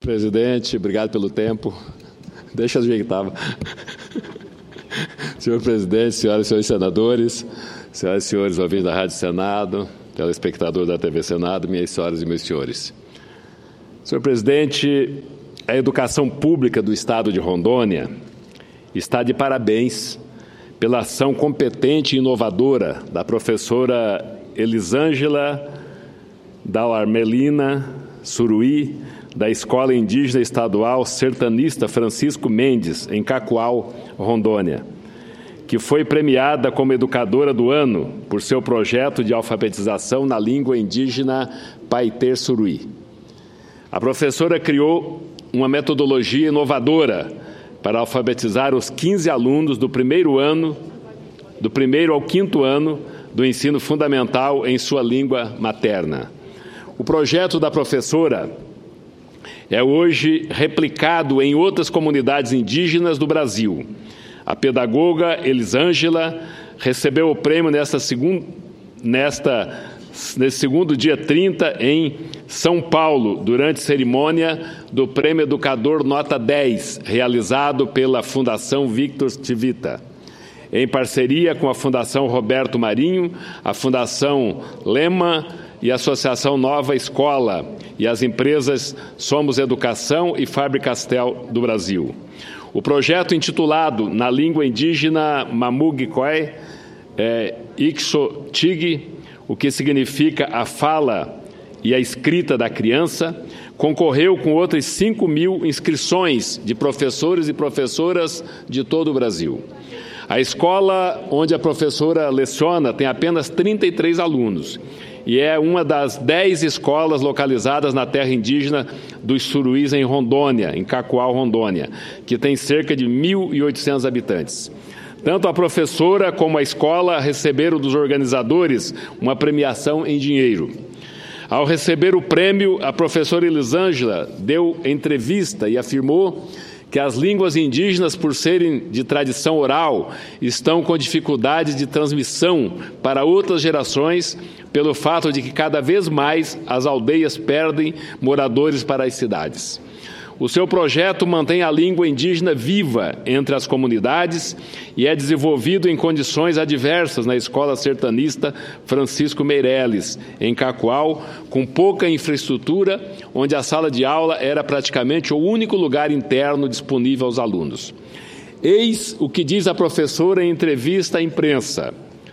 Presidente, obrigado pelo tempo. Deixa eu ajeitar. Senhor presidente, senhoras e senhores senadores, senhoras e senhores ouvintes da Rádio Senado, telespectador da TV Senado, minhas senhoras e meus senhores. Senhor presidente, a educação pública do Estado de Rondônia está de parabéns pela ação competente e inovadora da professora Elisângela Dallarmelina Suruí, da Escola Indígena Estadual Sertanista Francisco Mendes, em Cacoal, Rondônia, que foi premiada como Educadora do Ano por seu projeto de alfabetização na língua indígena Paiter Suruí. A professora criou uma metodologia inovadora para alfabetizar os 15 alunos do primeiro ao quinto ano do ensino fundamental em sua língua materna. O projeto da professora é hoje replicado em outras comunidades indígenas do Brasil. A pedagoga Elisângela recebeu o prêmio nesse segundo dia 30 em São Paulo, durante cerimônia do Prêmio Educador Nota 10, realizado pela Fundação Victor Tivita, em parceria com a Fundação Roberto Marinho, a Fundação Lema e a Associação Nova Escola e as empresas Somos Educação e Faber-Castell do Brasil. O projeto, intitulado na língua indígena Mamugikoy Ixotig, o que significa a fala e a escrita da criança, concorreu com outras 5.000 inscrições de professores e professoras de todo o Brasil. A escola onde a professora leciona tem apenas 33 alunos e é uma das 10 escolas localizadas na terra indígena dos Suruís, em Rondônia, em Cacoal, Rondônia, que tem cerca de 1.800 habitantes. Tanto a professora como a escola receberam dos organizadores uma premiação em dinheiro. Ao receber o prêmio, a professora Elisângela deu entrevista e afirmou que as línguas indígenas, por serem de tradição oral, estão com dificuldade de transmissão para outras gerações, pelo fato de que cada vez mais as aldeias perdem moradores para as cidades. O seu projeto mantém a língua indígena viva entre as comunidades e é desenvolvido em condições adversas na Escola Sertanista Francisco Meireles, em Cacoal, com pouca infraestrutura, onde a sala de aula era praticamente o único lugar interno disponível aos alunos. Eis o que diz a professora em entrevista à imprensa: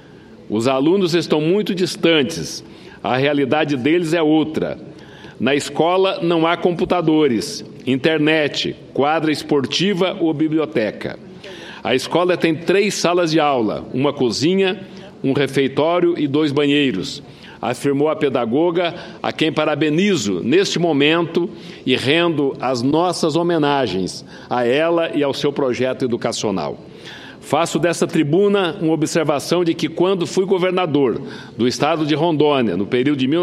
os alunos estão muito distantes, a realidade deles é outra. Na escola não há computadores, internet, quadra esportiva ou biblioteca. A escola tem 3 salas de aula, uma cozinha, um refeitório e 2 banheiros, afirmou a pedagoga, a quem parabenizo neste momento e rendo as nossas homenagens a ela e ao seu projeto educacional. Faço dessa tribuna uma observação de que, quando fui governador do Estado de Rondônia, no período de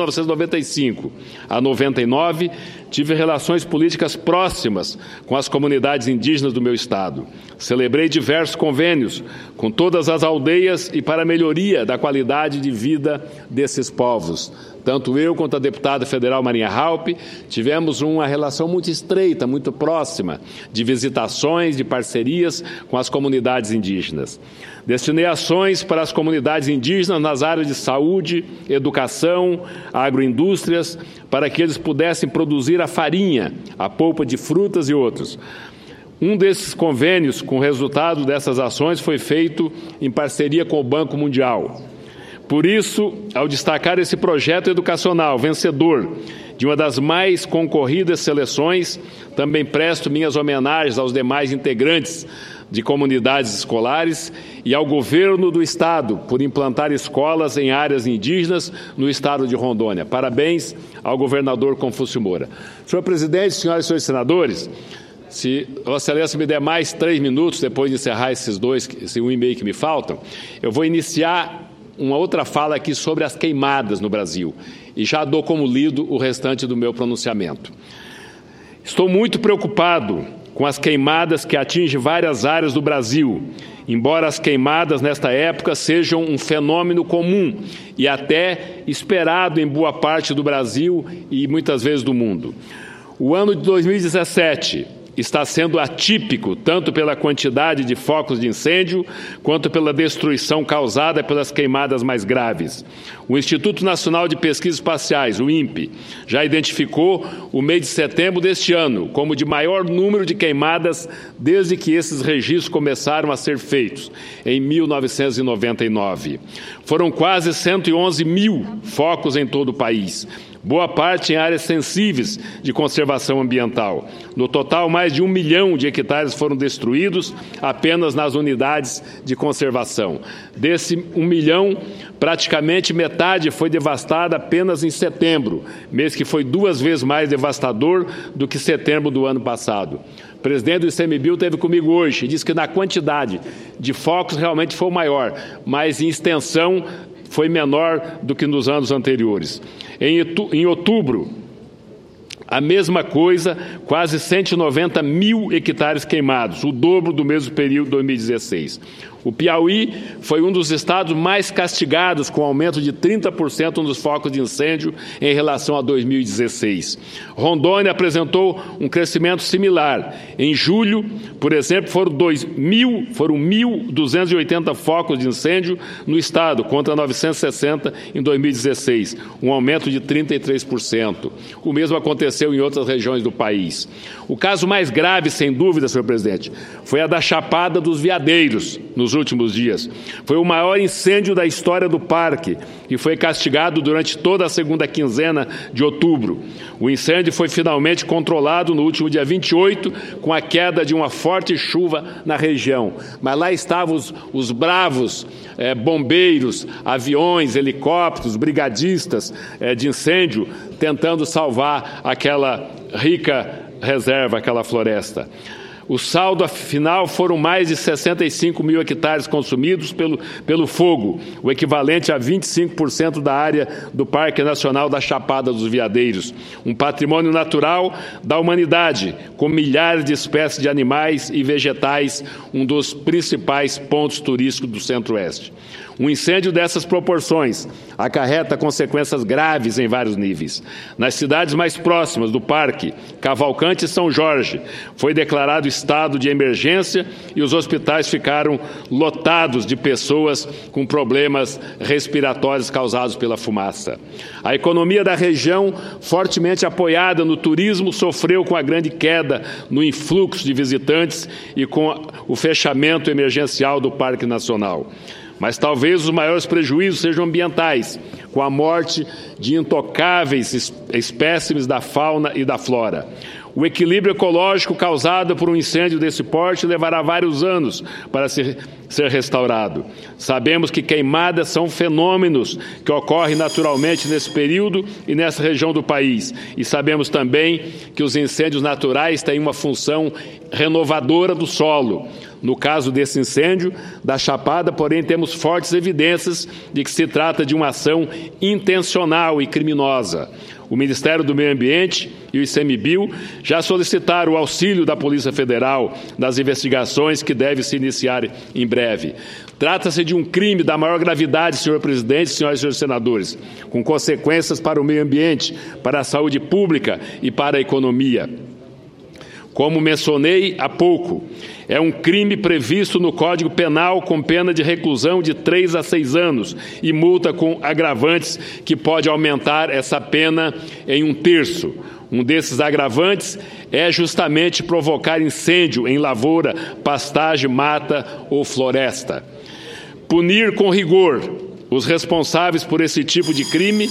1995 a 99, tive relações políticas próximas com as comunidades indígenas do meu Estado. Celebrei diversos convênios com todas as aldeias e para a melhoria da qualidade de vida desses povos. Tanto eu quanto a deputada federal Marinha Halpe tivemos uma relação muito estreita, muito próxima, de visitações, de parcerias com as comunidades indígenas. Destinei ações para as comunidades indígenas nas áreas de saúde, educação, agroindústrias, para que eles pudessem produzir a farinha, a polpa de frutas e outros. Um desses convênios, com o resultado dessas ações, foi feito em parceria com o Banco Mundial. Por isso, ao destacar esse projeto educacional vencedor de uma das mais concorridas seleções, também presto minhas homenagens aos demais integrantes de comunidades escolares e ao governo do Estado por implantar escolas em áreas indígenas no Estado de Rondônia. Parabéns ao governador Confúcio Moura. Senhor presidente, senhoras e senhores senadores, se Vossa Excelência me der mais 3 minutos, depois de encerrar esse 1,5 que me faltam, eu vou iniciar uma outra fala aqui sobre as queimadas no Brasil e já dou como lido o restante do meu pronunciamento. Estou muito preocupado com as queimadas que atingem várias áreas do Brasil, embora as queimadas nesta época sejam um fenômeno comum e até esperado em boa parte do Brasil e muitas vezes do mundo. O ano de 2017 está sendo atípico tanto pela quantidade de focos de incêndio quanto pela destruição causada pelas queimadas mais graves. O Instituto Nacional de Pesquisas Espaciais, o INPE, já identificou o mês de setembro deste ano como o de maior número de queimadas desde que esses registros começaram a ser feitos, em 1999. Foram quase 111 mil focos em todo o país, boa parte em áreas sensíveis de conservação ambiental. No total, mais de 1 milhão de hectares foram destruídos apenas nas unidades de conservação. Desse 1 milhão, praticamente metade foi devastada apenas em setembro, mês que foi 2 vezes mais devastador do que setembro do ano passado. O presidente do ICMBio esteve comigo hoje e disse que na quantidade de focos realmente foi o maior, mas em extensão foi menor do que nos anos anteriores. Em outubro, a mesma coisa, quase 190 mil hectares queimados, o dobro do mesmo período de 2016. O Piauí foi um dos estados mais castigados, com aumento de 30% nos focos de incêndio em relação a 2016. Rondônia apresentou um crescimento similar. Em julho, por exemplo, foram 1.280 focos de incêndio no estado, contra 960 em 2016, um aumento de 33%. O mesmo aconteceu em outras regiões do país. O caso mais grave, sem dúvida, senhor presidente, foi a da Chapada dos Veadeiros, nos últimos dias. Foi o maior incêndio da história do parque e foi castigado durante toda a segunda quinzena de outubro. O incêndio foi finalmente controlado no último dia 28, com a queda de uma forte chuva na região. Mas lá estavam os bravos bombeiros, aviões, helicópteros, brigadistas de incêndio, tentando salvar aquela rica reserva, aquela floresta. O saldo final foram mais de 65 mil hectares consumidos pelo fogo, o equivalente a 25% da área do Parque Nacional da Chapada dos Veadeiros, um patrimônio natural da humanidade, com milhares de espécies de animais e vegetais, um dos principais pontos turísticos do Centro-Oeste. Um incêndio dessas proporções acarreta consequências graves em vários níveis. Nas cidades mais próximas do parque, Cavalcante e São Jorge, foi declarado estado de emergência e os hospitais ficaram lotados de pessoas com problemas respiratórios causados pela fumaça. A economia da região, fortemente apoiada no turismo, sofreu com a grande queda no influxo de visitantes e com o fechamento emergencial do Parque Nacional. Mas talvez os maiores prejuízos sejam ambientais, com a morte de intocáveis espécimes da fauna e da flora. O equilíbrio ecológico causado por um incêndio desse porte levará vários anos para ser restaurado. Sabemos que queimadas são fenômenos que ocorrem naturalmente nesse período e nessa região do país. E sabemos também que os incêndios naturais têm uma função renovadora do solo. No caso desse incêndio da Chapada, porém, temos fortes evidências de que se trata de uma ação intencional e criminosa. O Ministério do Meio Ambiente e o ICMBio já solicitaram o auxílio da Polícia Federal nas investigações que devem se iniciar em breve. Trata-se de um crime da maior gravidade, senhor presidente, senhoras e senhores senadores, com consequências para o meio ambiente, para a saúde pública e para a economia. Como mencionei há pouco, é um crime previsto no Código Penal com pena de reclusão de 3 a 6 anos e multa com agravantes que pode aumentar essa pena em 1/3. Um desses agravantes é justamente provocar incêndio em lavoura, pastagem, mata ou floresta. Punir com rigor os responsáveis por esse tipo de crime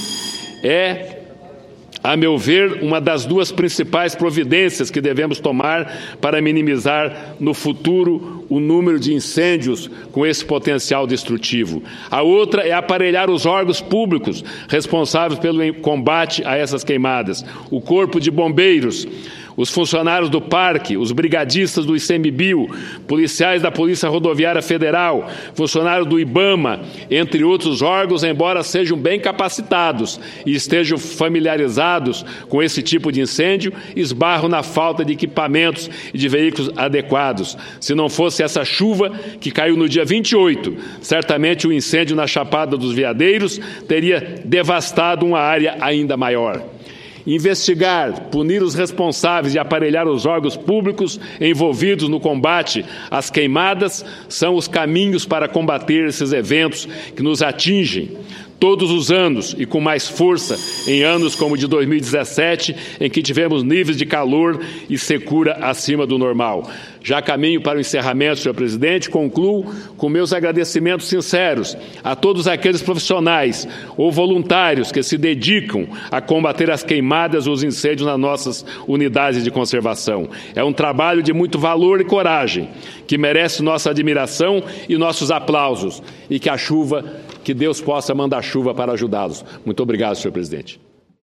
é, a meu ver, uma das 2 principais providências que devemos tomar para minimizar no futuro o número de incêndios com esse potencial destrutivo. A outra é aparelhar os órgãos públicos responsáveis pelo combate a essas queimadas, o Corpo de Bombeiros, os funcionários do parque, os brigadistas do ICMBio, policiais da Polícia Rodoviária Federal, funcionários do IBAMA, entre outros órgãos, embora sejam bem capacitados e estejam familiarizados com esse tipo de incêndio, esbarram na falta de equipamentos e de veículos adequados. Se não fosse essa chuva que caiu no dia 28, certamente o incêndio na Chapada dos Veadeiros teria devastado uma área ainda maior. investigar, punir os responsáveis e aparelhar os órgãos públicos envolvidos no combate às queimadas são os caminhos para combater esses eventos que nos atingem todos os anos e com mais força em anos como o de 2017, em que tivemos níveis de calor e secura acima do normal. Já caminho para o encerramento, senhor presidente, concluo com meus agradecimentos sinceros a todos aqueles profissionais ou voluntários que se dedicam a combater as queimadas ou os incêndios nas nossas unidades de conservação. É um trabalho de muito valor e coragem, que merece nossa admiração e nossos aplausos, e que Deus possa mandar chuva para ajudá-los. Muito obrigado, senhor presidente.